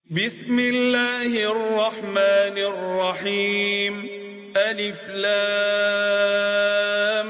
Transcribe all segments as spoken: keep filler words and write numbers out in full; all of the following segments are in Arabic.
بسم الله الرحمن الرحيم ألف لام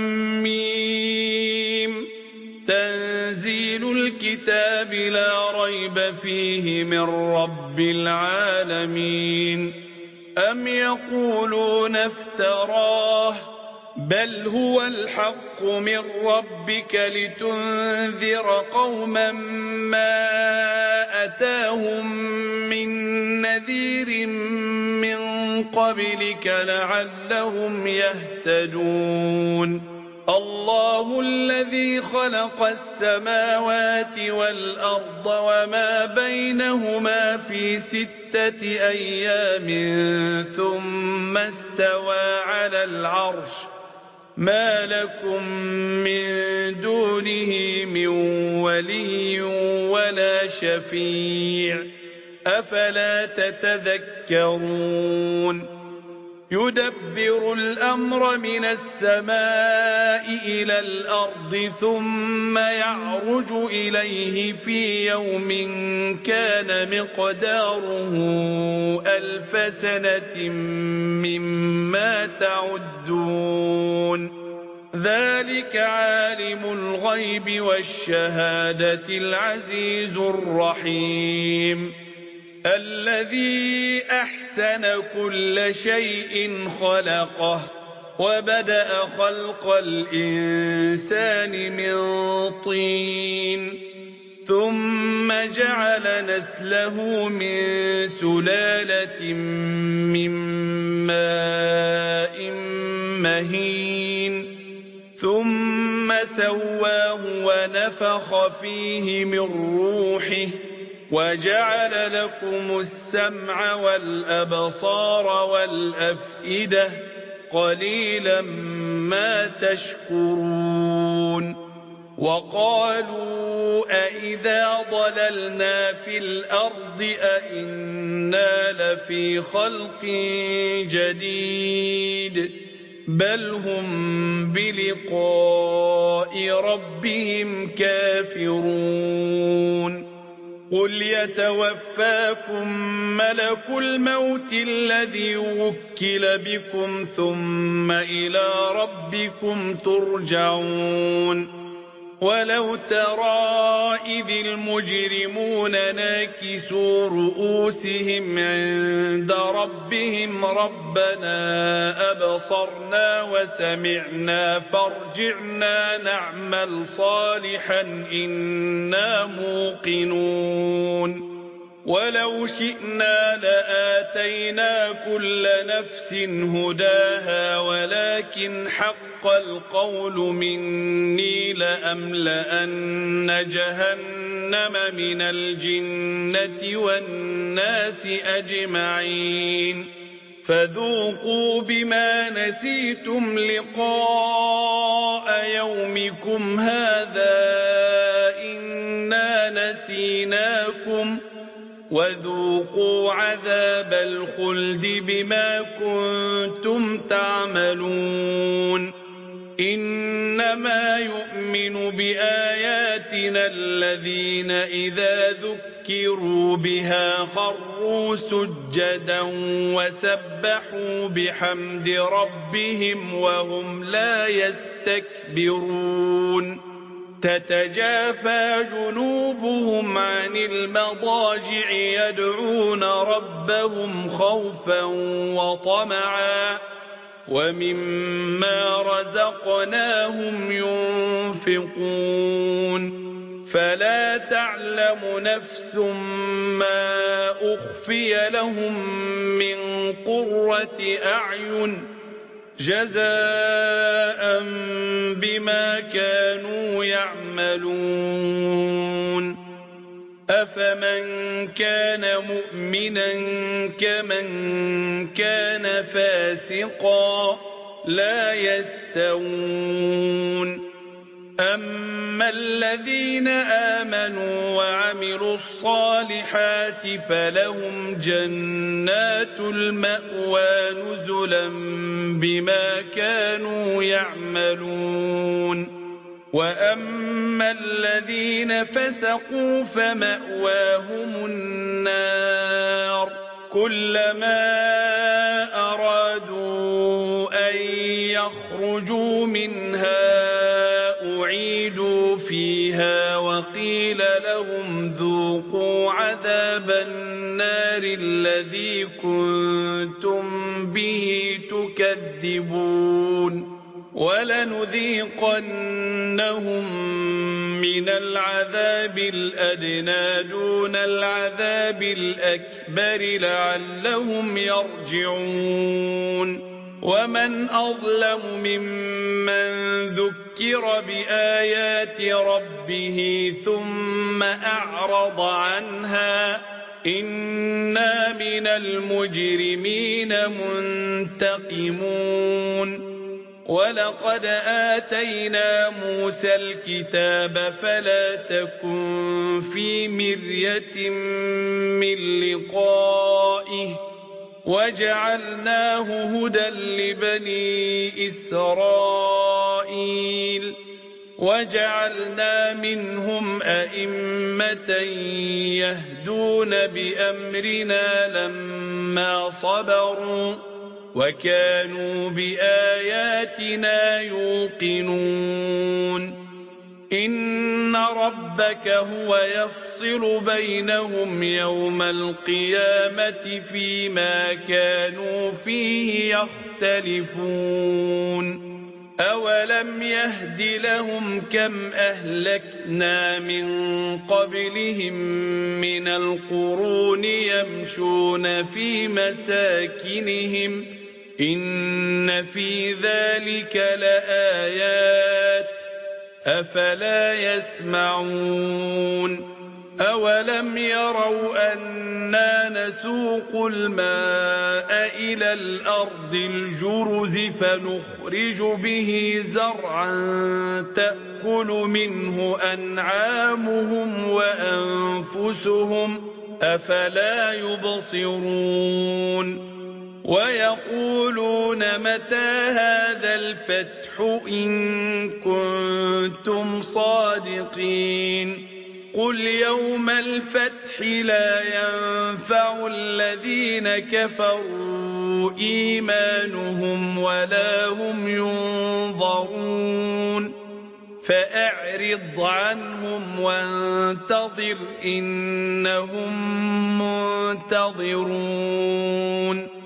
ميم تنزيل الكتاب لا ريب فيه من رب العالمين أم يقولون افتراه بل هو الحق من ربك لتنذر قوما ما أتاهم من نذير من قبلك لعلهم يهتدون الله الذي خلق السماوات والأرض وما بينهما في ستة أيام ثم استوى على العرش ما لكم من دونه من ولي ولا شفيع أفلا تتذكرون يدبر الأمر من السماء إلى الأرض ثم يعرج إليه في يوم كان مقداره ألف سنة مما تعدون ذلك عالم الغيب والشهادة العزيز الرحيم الذي أحسن كل شيء خلقه وبدأ خلق الإنسان من طين ثم جعل نسله من سلالة من ماء مهين ثم سواه ونفخ فيه من روحه وجعل لكم السمع والأبصار والأفئدة قليلا ما تشكرون وقالوا أئذا ضللنا في الأرض أئنا لفي خلق جديد بل هم بلقاء ربهم كافرون قل يتوفاكم ملك الموت الذي وكل بكم ثم إلى ربكم ترجعون ولو ترى إذ المجرمون ناكسوا رؤوسهم عند ربهم ربنا أبصرنا وسمعنا فارجعنا نعمل صالحا إنا موقنون ولو شئنا لآتينا كل نفس هداها ولكن حق القول مني لأملأن جهنم من الجنة والناس أجمعين فذوقوا بما نسيتم لقاء يومكم هذا إنا نسيناكم وذوقوا عذاب الخلد بما كنتم تعملون إنما يؤمن بآياتنا الذين إذا ذكروا بها خروا سجدا وسبحوا بحمد ربهم وهم لا يستكبرون تتجافى جنوبهم عن المضاجع يدعون ربهم خوفا وطمعا ومما رزقناهم ينفقون فلا تعلم نفس ما أخفي لهم من قرة أعين جزاء بما كانوا يعملون أفمن كان مؤمنا كمن كان فاسقا لا يستوون أما الذين آمنوا وعملوا الصالحات فلهم جنات المأوى نزلا بما كانوا يعملون وأما الذين فسقوا فمأواهم النار كلما أرادوا أن يخرجوا منها أعيدوا فيها وقيل لهم ذوقوا عذاب النار الذي كنتم به تكذبون ولنذيقنهم من العذاب الأدنى دون العذاب الأكبر لعلهم يرجعون ومن أظلم ممن ذكر بآيات ربه ثم أعرض عنها إنا من المجرمين منتقمون ولقد آتينا موسى الكتاب فلا تكن في مرية من لقائه وجعلناه هدى لبني إسرائيل وجعلنا منهم أئمة يهدون بأمرنا لما صبروا وكانوا بآياتنا يوقنون إن ربك هو يفصل بينهم يوم القيامة فيما كانوا فيه يختلفون أولم يهد لهم كم أهلكنا من قبلهم من القرون يمشون في مساكنهم إن في ذلك لآيات أفلا يسمعون أولم يروا أنا نسوق الماء إلى الأرض الجرز فنخرج به زرعا تأكل منه أنعامهم وأنفسهم أفلا يبصرون ويقولون متى هذا الفتح إن كنتم صادقين قل يوم الفتح لا ينفع الذين كفروا إيمانهم ولا هم ينظرون فأعرض عنهم وانتظر إنهم منتظرون